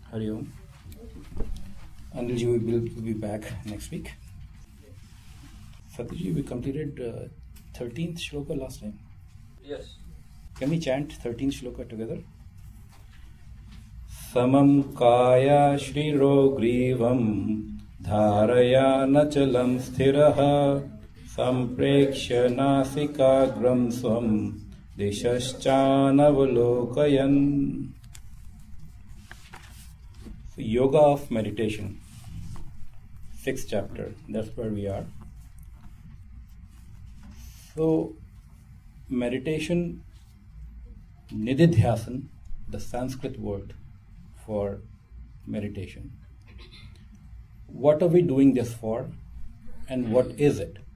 Hari Om. Anilji will be back next week. Satyji, we completed 13th shloka last time. Yes. Can we chant 13th shloka together? Samam kaya shriro grivam dharaya nachalam sthiraha samprekshya nasikagram swam dishaschanavalokayan. Yoga of Meditation, 6th chapter, that's where we are. So, meditation, nididhyasan, the Sanskrit word for meditation. What are we doing this for, and what is it?